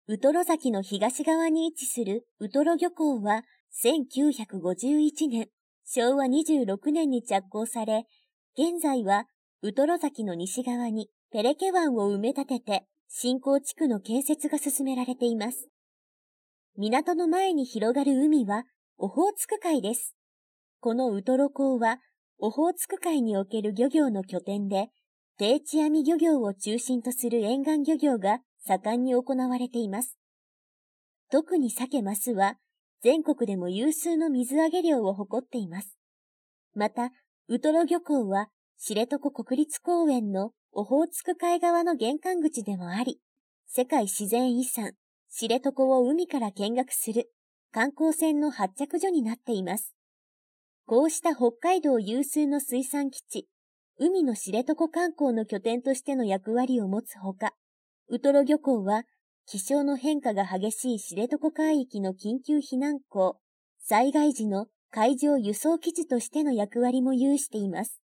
ウトロ崎の東側に位置するウトロ漁港は1951年、昭和26年に着工され、現在はウトロ崎の西側にペレケ湾を埋め立てて新興地区の建設が進められています。港の前に広がる海はオホーツク海です。このウトロ港はオホーツク海における漁業の拠点で、定置網漁業を中心とする沿岸漁業が盛んに行われています。特に鮭マスは全国でも有数の水揚げ量を誇っています。また、ウトロ漁港は知床国立公園のオホーツク海側の玄関口でもあり、世界自然遺産、知床を海から見学する観光船の発着所になっています。こうした北海道有数の水産基地、海の知床観光の拠点としての役割を持つほか、ウトロ漁港は気象の変化が激しい知床海域の緊急避難港、災害時の海上輸送基地としての役割も有しています。